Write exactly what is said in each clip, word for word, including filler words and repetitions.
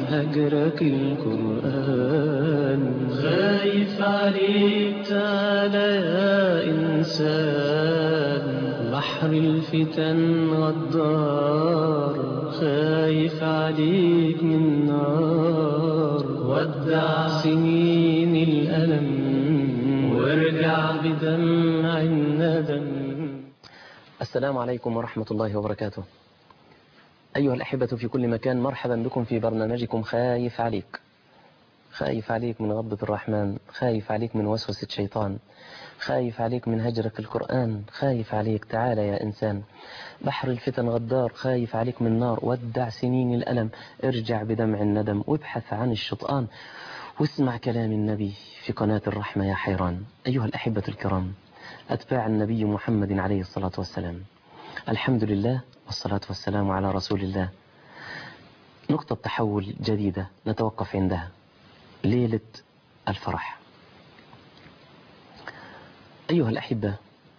هجرك القرآن، خايف عليك تعالى يا إنسان، بحر الفتن غدار، خايف عليك من نار، ودع سنين الألم وارجع بدمع الندم. السلام عليكم ورحمة الله وبركاته. أيها الأحبة في كل مكان، مرحبا بكم في برنامجكم خايف عليك. خايف عليك من غضبة الرحمن، خايف عليك من وسوسة شيطان، خايف عليك من هجرك القرآن، خايف عليك تعالى يا إنسان، بحر الفتن غدار، خايف عليك من نار، ودع سنين الألم، ارجع بدمع الندم، وابحث عن الشطآن، واسمع كلام النبي في قناة الرحمة يا حيران. أيها الأحبة الكرام، أتباع النبي محمد عليه الصلاة والسلام، الحمد لله والصلاة والسلام على رسول الله. نقطة تحول جديدة نتوقف عندها، ليلة الفرح. أيها الأحبة،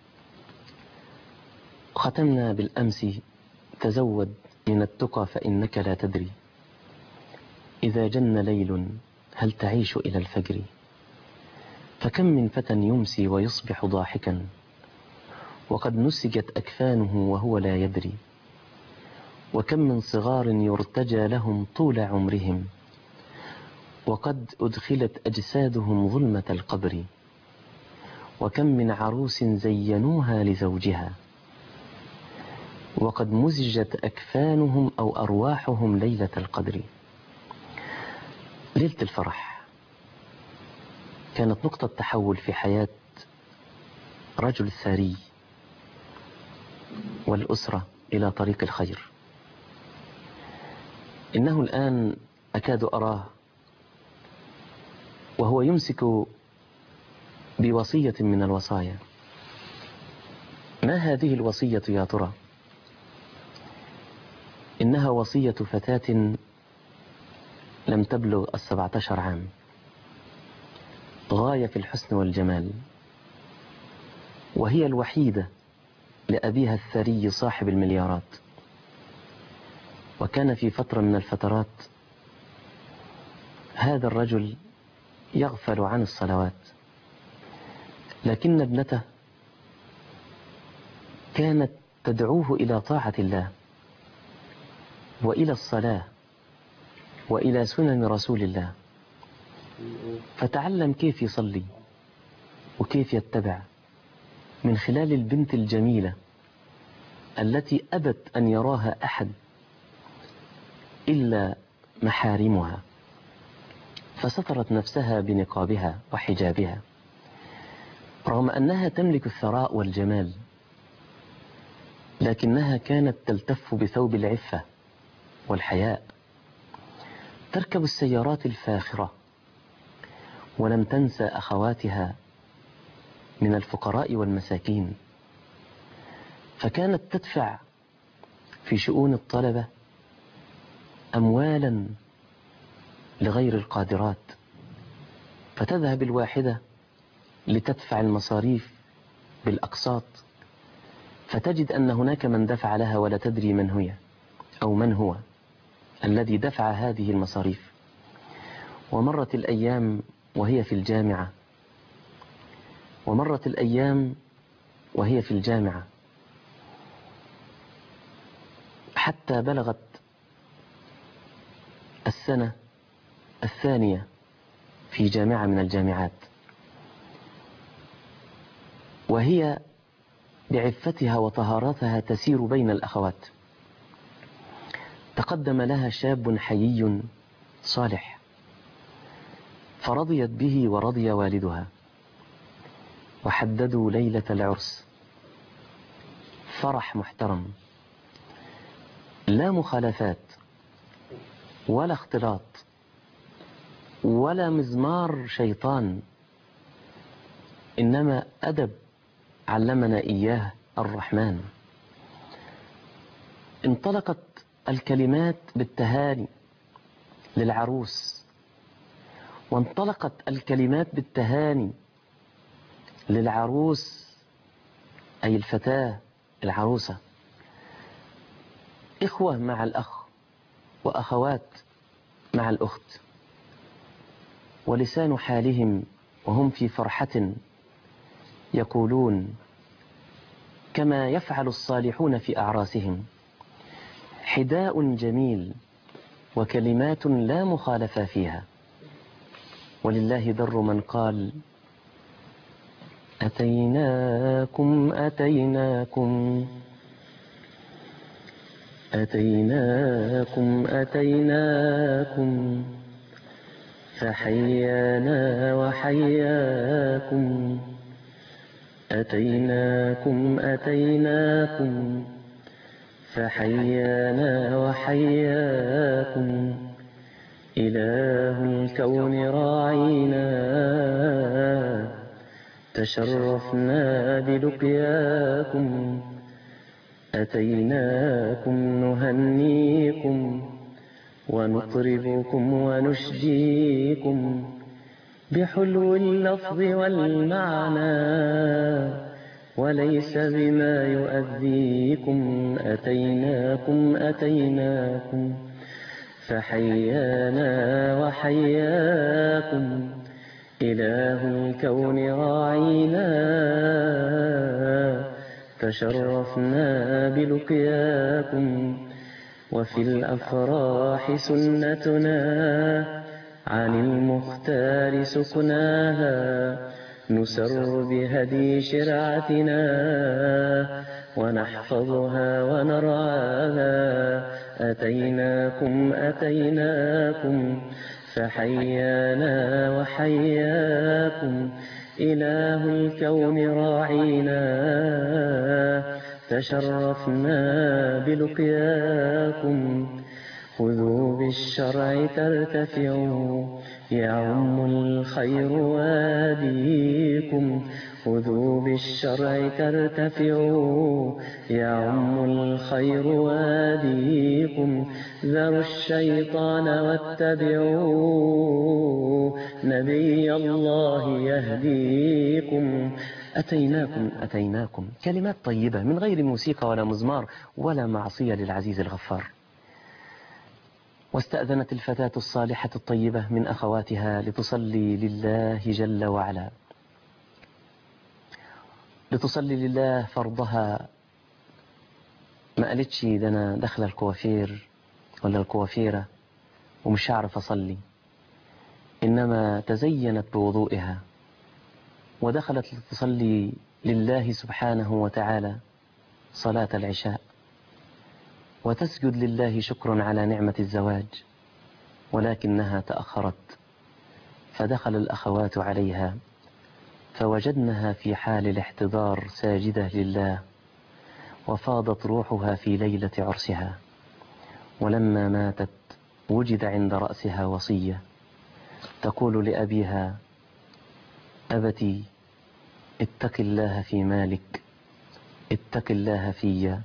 ختمنا بالأمس: تزود من التقى فإنك لا تدري، إذا جن ليل هل تعيش إلى الفجر، فكم من فتى يمسي ويصبح ضاحكا، وقد نسجت أكفانه وهو لا يدري، وكم من صغار يرتجى لهم طول عمرهم، وقد أدخلت أجسادهم ظلمة القبر، وكم من عروس زينوها لزوجها، وقد مزجت أكفانهم أو أرواحهم ليلة القدر. ليلة الفرح كانت نقطة تحول في حياة رجل ثري والأسرة إلى طريق الخير. إنه الآن أكاد أراه وهو يمسك بوصية من الوصايا. ما هذه الوصية يا ترى؟ إنها وصية فتاة لم تبلغ السبعة عشر عام، غاية في الحسن والجمال، وهي الوحيدة لأبيها الثري صاحب المليارات. وكان في فترة من الفترات هذا الرجل يغفل عن الصلوات، لكن ابنته كانت تدعوه إلى طاعة الله وإلى الصلاة وإلى سنن رسول الله، فتعلم كيف يصلي وكيف يتبع من خلال البنت الجميلة التي أبت أن يراها أحد إلا محارمها، فسترت نفسها بنقابها وحجابها، رغم أنها تملك الثراء والجمال، لكنها كانت تلتف بثوب العفة والحياء، تركب السيارات الفاخرة، ولم تنسى أخواتها من الفقراء والمساكين، فكانت تدفع في شؤون الطلبة أموالا لغير القادرات، فتذهب الواحدة لتدفع المصاريف بالأقساط، فتجد أن هناك من دفع لها ولا تدري من هي أو من هو الذي دفع هذه المصاريف. ومرت الأيام وهي في الجامعة، ومرت الأيام وهي في الجامعة حتى بلغت السنة الثانية في جامعة من الجامعات، وهي بعفتها وطهارتها تسير بين الأخوات. تقدم لها شاب حيي صالح، فرضيت به ورضي والدها، وحددوا ليلة العرس، فرح محترم، لا مخالفات ولا اختلاط ولا مزمار شيطان، إنما أدب علمنا إياه الرحمن. انطلقت الكلمات بالتهاني للعروس، وانطلقت الكلمات بالتهاني للعروس، أي الفتاة العروسة، إخوة مع الأخ وأخوات مع الأخت، ولسان حالهم وهم في فرحة يقولون كما يفعل الصالحون في أعراسهم: حداء جميل وكلمات لا مخالفة فيها. ولله در من قال: أتيناكم أتيناكم أتيناكم أتيناكم فحيانا وحياكم أتيناكم أتيناكم فحيانا وحياكم إله الكون راعينا تشرفنا بلقياكم أتيناكم نهنيكم ونطربكم ونشجيكم بحلو اللفظ والمعنى وليس بما يؤذيكم أتيناكم أتيناكم فحيانا وحياكم إله الكون راعينا تشرفنا بلقياكم وفي الأفراح سنتنا عن المختار سقناها نسر بهدي شرعتنا ونحفظها ونرعاها أتيناكم أتيناكم فحيانا وحياكم إله الكون راعينا تشرفنا بلقياكم خذوا بالشرع ترتفعوا يعم الخير واديكم خذوا بالشرع ترتفعوا يعم الخير واديكم ذروا الشيطان واتبعوا نبي الله يهديكم أتيناكم أتيناكم. كلمات طيبة من غير موسيقى ولا مزمار ولا معصية للعزيز الغفار. واستأذنت الفتاة الصالحة الطيبة من أخواتها لتصلي لله جل وعلا، لتصلي لله فرضها. ما قالتش ده أنا دخل الكوافير ولا الكوافيرة ومش هعرف أصلي، إنما تزينت بوضوئها ودخلت لتصلي لله سبحانه وتعالى صلاة العشاء وتسجد لله شكرا على نعمة الزواج، ولكنها تأخرت. فدخل الأخوات عليها فوجدنها في حال الاحتضار ساجدة لله، وفاضت روحها في ليلة عرسها. ولما ماتت وجد عند رأسها وصية تقول لأبيها: أبتي اتق الله في مالك، اتق الله في،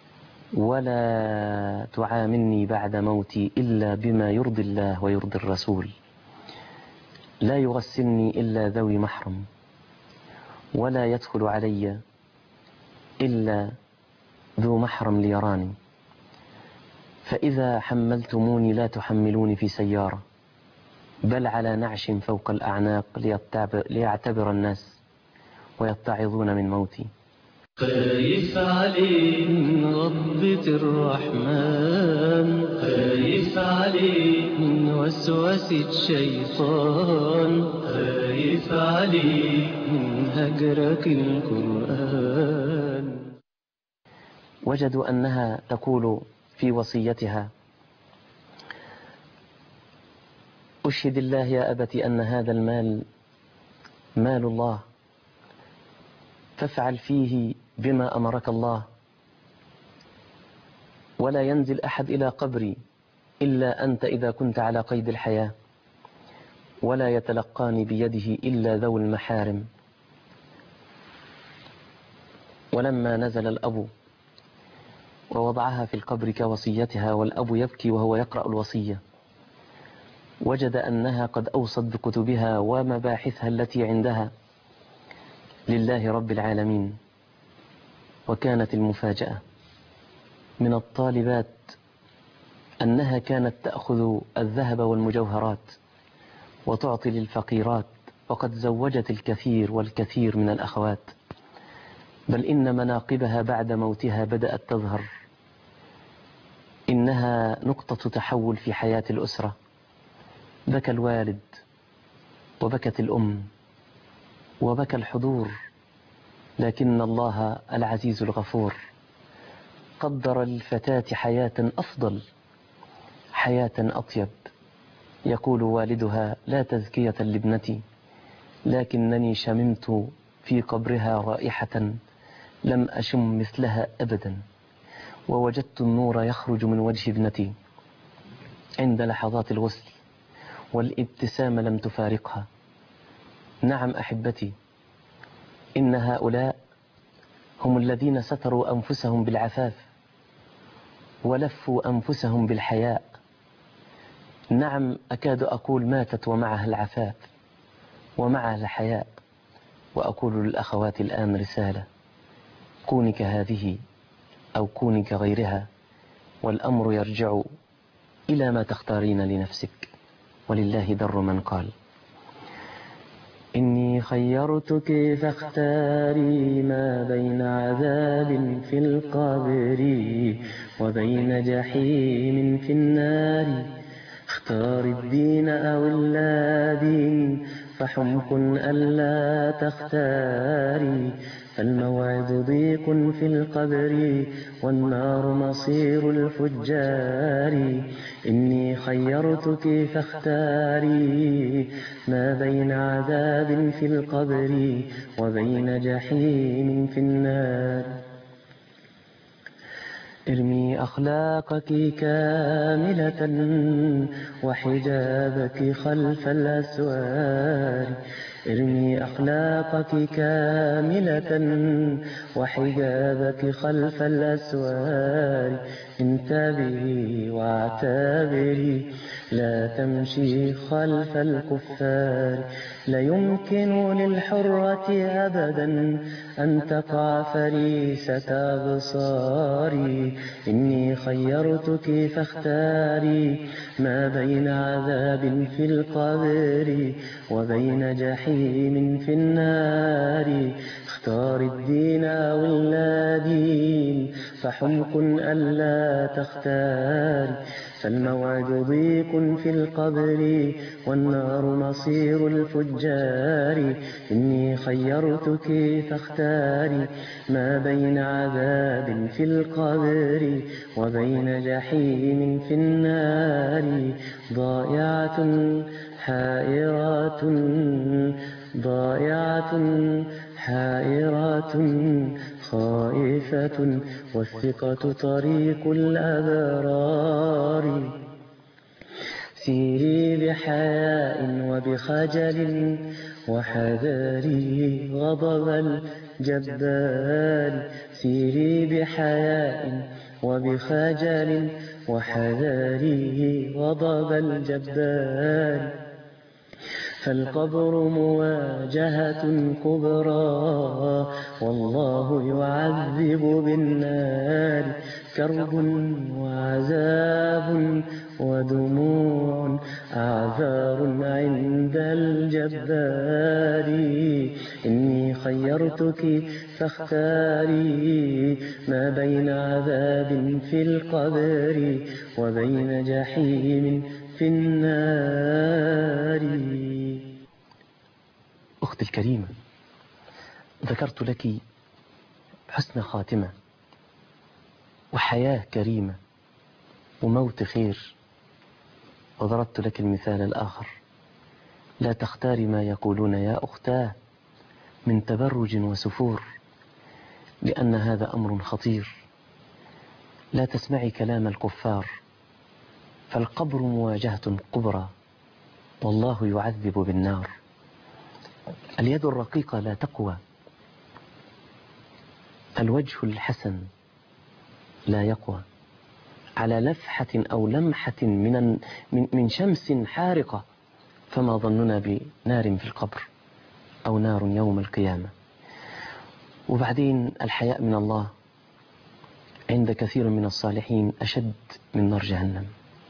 ولا تعاملني بعد موتي إلا بما يرضي الله ويرضي الرسول. لا يغسلني إلا ذوي محرم، ولا يدخل علي إلا ذو محرم ليراني. فإذا حملتموني لا تحملوني في سيارة، بل على نعش فوق الأعناق ليعتبر الناس ويتعظون من موتي. خايف عليك من غضبة الرحمن، خايف عليك من وسوسة الشيطان، خايف عليك من هجرك القرآن. وجدوا أنها تقول في وصيتها: أشهد الله يا أبتي أن هذا المال مال الله، فافعل فيه بما أمرك الله، ولا ينزل أحد إلى قبري إلا أنت إذا كنت على قيد الحياة، ولا يتلقاني بيده إلا ذو المحارم. ولما نزل الأب ووضعها في القبر كوصيتها والأب يبكي وهو يقرأ الوصية، وجد أنها قد أوصت بكتبها ومباحثها التي عندها لله رب العالمين. وكانت المفاجأة من الطالبات أنها كانت تأخذ الذهب والمجوهرات وتعطي للفقيرات، وقد زوجت الكثير والكثير من الأخوات، بل إن مناقبها بعد موتها بدأت تظهر. إنها نقطة تحول في حياة الأسرة. بكى الوالد وبكت الأم وبكى الحضور، لكن الله العزيز الغفور قدر للفتاة حياة أفضل، حياة أطيب. يقول والدها: لا تزكية لابنتي، لكنني شممت في قبرها رائحة لم أشم مثلها أبدا، ووجدت النور يخرج من وجه ابنتي عند لحظات الغسل، والابتسامة لم تفارقها. نعم أحبتي، إن هؤلاء هم الذين ستروا أنفسهم بالعفاف ولفوا أنفسهم بالحياء. نعم أكاد أقول ماتت ومعها العفاف ومعها الحياء. وأقول للأخوات الآن رسالة: كوني كهذه أو كوني كغيرها، والأمر يرجع إلى ما تختارين لنفسك، ولله در من قال. إني خيرتك فاختاري ما بين عذاب في القبر وبين جحيم في النار. اختاري الدين أو اللادين، فحمق ألا تختاري، فالموعد ضيق في القبر والنار مصير الفجار. إني خيرتك فاختاري ما بين عذاب في القبر وبين جحيم في النار. ارمي أخلاقك كاملة وحجابك خلف الأسوار. ارمي أخلاقك كاملة وحجابك خلف الأسوار. انتبهي واعتبري، لا تمشي خلف الكفار. لا يمكن للحرة أبدا أن تقع فريسة أبصاري. إني خيرتك فاختاري ما بين عذاب في القبر وبين جحيم في النار. اختار الدين أو اللادين، فحمق ألا تختاري، فالموعد ضيق في القبر والنار مصير الفجار. إني خيرتك فاختاري ما بين عذاب في القبر وبين جحيم في النار. ضائعة حائرات ضائعة حائرات خائفة، والثقة طريق الأبرار. سيري بحياء وبخجل وحذري غضب الجبار. سيري بحياء وبخجل وحذري غضب الجبار. فالقبر مواجهة كبرى والله يعذب بالنار. كرب وعذاب ودموع أعذار عند الجبار. إني خيرتك فاختاري ما بين عذاب في القبر وبين جحيم في النار. أختي الكريمة، ذكرت لك حسن خاتمة وحياة كريمة وموت خير، وضربت لك المثال الآخر: لا تختاري ما يقولون يا أختاه من تبرج وسفور، لأن هذا أمر خطير. لا تسمعي كلام الكفار، فالقبر مواجهة كبرى والله يعذب بالنار. اليد الرقيقة لا تقوى، الوجه الحسن لا يقوى. على لفحة أو لمحة من من شمس حارقة، فما ظننا بنار في القبر أو نار يوم القيامة. وبعدين الحياء من الله عند كثير من الصالحين أشد من نار جهنم.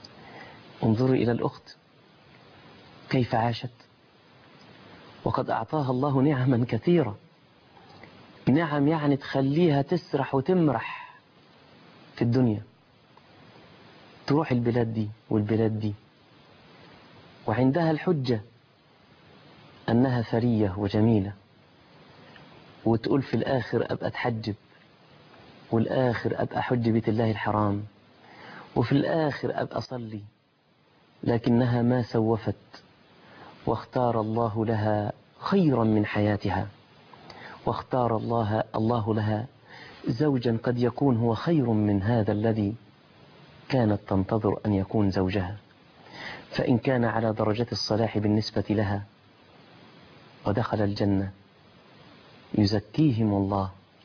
انظروا إلى الأخت كيف عاشت، وقد أعطاها الله نعما كثيرة، نعم يعني تخليها تسرح وتمرح في الدنيا، تروح البلاد دي والبلاد دي، وعندها الحجة أنها ثرية وجميلة، وتقول في الآخر أبقى أتحجب، والآخر أبقى أحج بيت الله الحرام، وفي الآخر أبقى أصلي، لكنها ما سوفت، واختار الله لها خيرا من حياتها، واختار الله الله لها زوجا قد يكون هو خير من هذا الذي كانت تنتظر أن يكون زوجها، فإن كان على درجة الصلاح بالنسبة لها ودخل الجنة يزكيهم الله،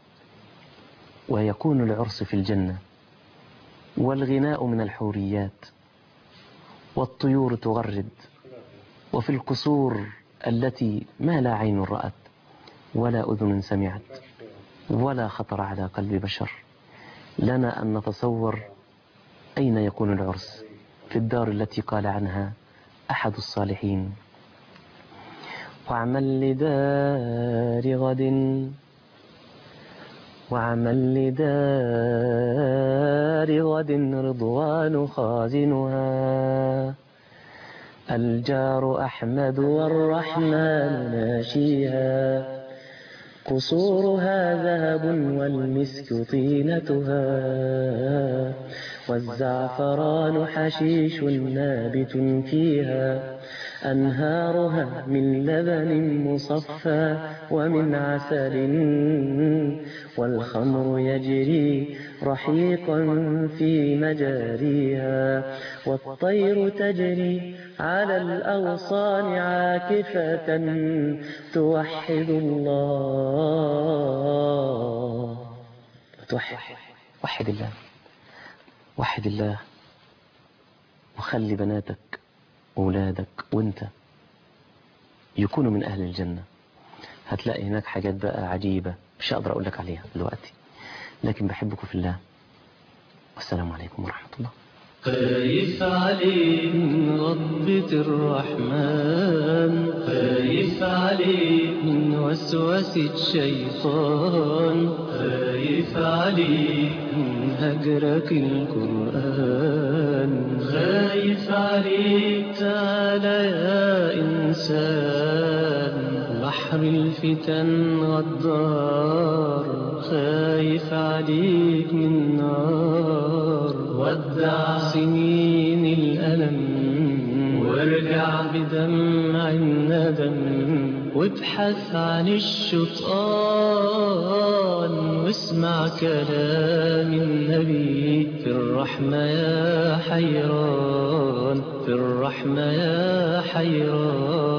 ويكون العرس في الجنة، والغناء من الحوريات، والطيور تغرد، وفي القصور التي ما لا عين رأت ولا أذن سمعت ولا خطر على قلب بشر. لنا أن نتصور أين يكون العرس، في الدار التي قال عنها أحد الصالحين: واعمل لدار غد واعمل لدار غد رضوان خازنها، الجار أحمد والرحمن ناشيها، قصورها ذهب والمسك طينتها، والزعفران حشيش نابت فيها، أنهارها من لبن مصفى ومن عسل، والخمر يجري رحيقا في مجاريها، والطير تجري على الأغصان عاكفة توحد الله. توحد وحد الله، وحد الله، وخلي بناتك أولادك وانت يكونوا من أهل الجنة. هتلاقي هناك حاجات بقى عجيبة مش هقدر أقول لك عليها دلوقتي، لكن بحبكم في الله، والسلام عليكم ورحمة الله. خايف عليك من غضبة الرحمن، خايف عليك من وسوسة الشيطان، خايف عليك من هجرك القرآن، خايف عليك تعالى يا إنسان، بحر الفتن غدار، خايف عليك من نار، ودع سنين الألم وارجع بدمع الندم، وابحث عن الشيطان واسمع كلام النبي، في الرحمة يا حيران، في الرحمة يا حيران.